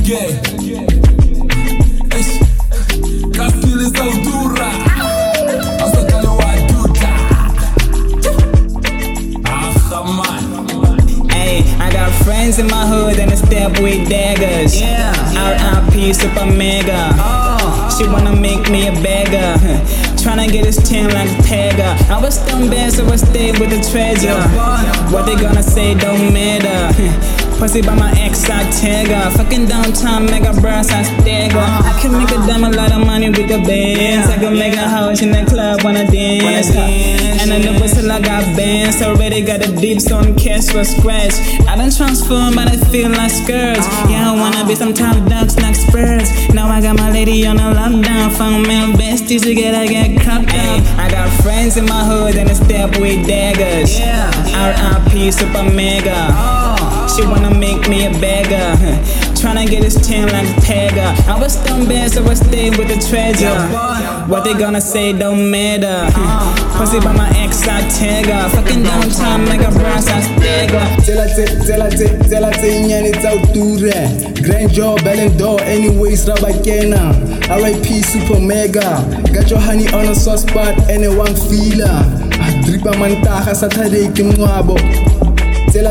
reggae. Kaskil is altura. Asakale waduta. Hey, I got friends in my hood and they step with daggers. Yeah. R.I.P. Super Mega. She wanna make me a beggar. Tryna get this team like a tagger. I was dumb bad, so I stayed with the treasure. What they gonna say don't matter. Pussy by my ex, I tag her. Fucking downtown, mega brass, I stagger. I can make a damn a lot of money with the bands. I can make a house in the club, wanna dance. And I know whistle, I got bands. Already got the deeps on cash for scratch. I done transform, but I feel like skirts. Yeah, I wanna be some top dogs, like Spurs. Now I got my lady on a lockdown. Found male besties together, get cropped up. I got friends in my hood and they step with daggers. R.I.P. Super Mega. She wanna make me a beggar. Tryna get this team like a tagger. I was dumb bad, so I stayed with the treasure. What they gonna say don't matter. Pussy by my ex, I tag her. Fucking downtown, mega brass, I stagger. Tell inyani tauture. Grand job, Ballon d'Or, anyways, Rabakena. R.I.P. Super Mega. Got your honey on a soft spot, anyone feeler. Dripa mantaha Saturday kimwabo. Tell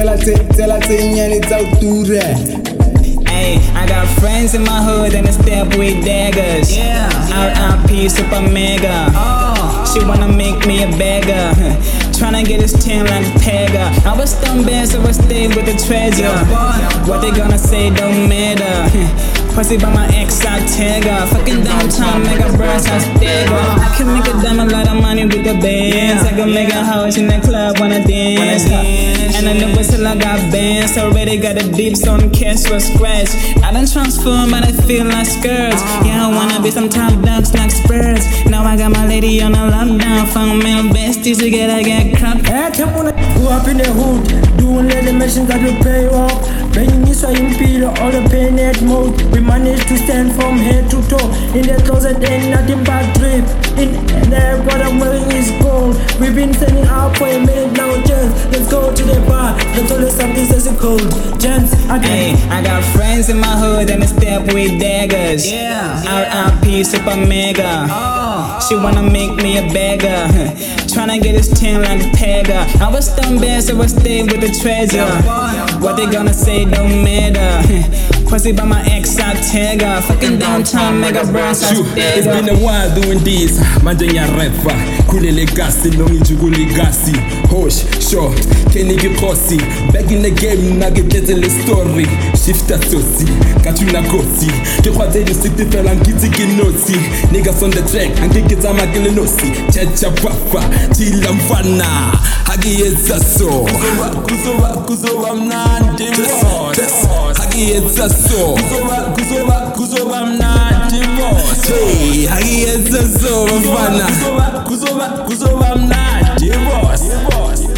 inyani tauture. Hey, I got friends in my hood and they step with daggers. R.I.P. Super Mega. She wanna make me a beggar. Tryna get this team like a tagger. I was dumb bad, so I stayed with the treasure. What they gonna say don't matter. Pussy by my ex, I tag her. Fucking downtown, mega brass, I stagger. I can make a damn a lot of money with the bands. I can make a house in the club, wanna dance. And I know whistle, I got bands. Already got the deeps on cash for scratch. I done transform, but I feel like skirts. Yeah, I wanna be some top dogs like Spurs. Now I got my lady on a lockdown. Found male besties together, get cropped. Grew up in the hood, doing little missions that will pay off. Bringing this way in Peter, all the pain at mode. We managed to stand from head to toe. In the closet ain't nothing but drip. In there, what I'm wearing is gold. We've been standing out for a minute now, gents. Let's go to the bar, let's tell us something that's cold. Gents, hey, I got friends in my hood and they step with daggers. R.I.P. Super Mega. She wanna make me a beggar. Tryna get this team like a tagger. I was dumb bad, so I stayed with the treasure. What they gonna say don't matter. Pussy by my ex, I tag her. Fucking downtown, mega brass, I stagger. It's been a while doing this. Manje ngiyarefa khule legacy nongijuku legacy. Hosh, short, keniki khosi. Back in the game, naketletse story. Shifter sosi, katuna kosi. Ke khwatse di city fela ngitsi ke notsi. Niggas on the track, angeke tsamakele nosi. Chacha papa, chila mfana. Hagiyetsa so. Kuzoba mnandi boss. Hagiyetsa so. Kuzoba mnandi boss. Hey, hagiyetsa so mfana. Kuzoba mnandi boss.